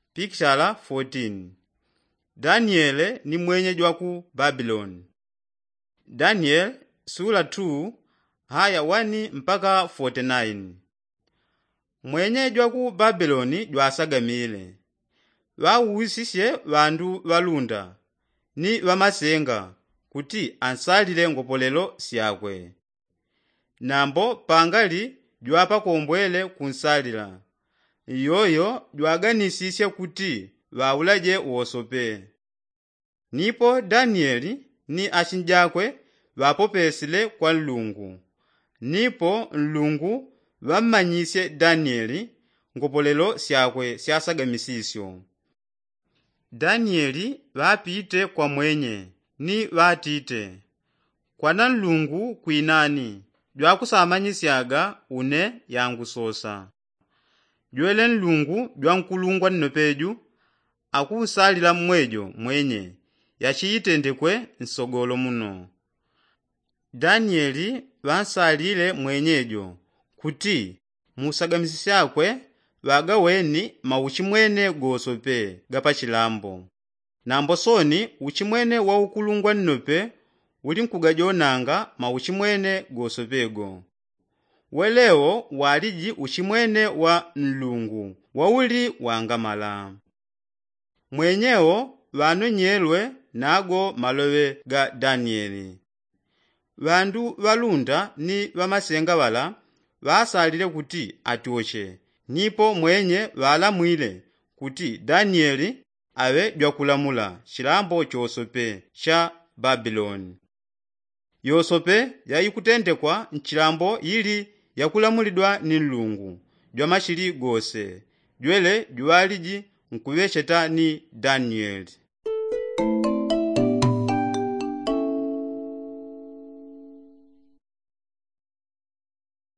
Picture 14. Daniel ni mwenyeji wa ku Babylon. Daniel sura 2 haya 1 mpaka 49. Mwenyeji wa ku Babyloni jwasagamile. Wawuwisishe bandu balunda ni bamasenga kuti ansalile ngopolelo syakwe. Nambo pangali jwapa kombwele kunsalila. Yoyo jwaganisisye kuti wawulaje wosope. Nipo Danieli ni achinjakwe wapopesile kwa Mulungu. Nipo Mulungu wammanyisye Danieli ngopolelo syakwe syasagamisisyo. Danieli wapite kwa mwenye ni watite. Kwana Mulungu kwinani jwakusamanyisyaga une yangusosa. Jwele Mulungu jwankulungwa nnopeju akusalila mwejo mwenye yachiyitendekwe nsogolo muno. Danieli wansalile mwenyejo kuti musagamisisakwe wagaweni mauchimwene gosope gapachilambo. Nambo soni uchimwene wa ukulungwa nnope uli nkugajonanga mauchimwene gosopego. Welewo waliji uchimwene wa Mulungu wauli wangamala. Mwenyewo wanonyelwe nago malowe ga Danieli. Bandu balunda ni bamasenga bala basalile kuti atoshe. Nipo mwenye balamwile kuti Danieli awe jwakulamula chilambo chosope cha Babyloni. Yosope yayikutendekwa nchilambo ili yakulamulidwa ni Mulungu jwamashili gose. Jwele jwaliji nkubesheta ni Danieli.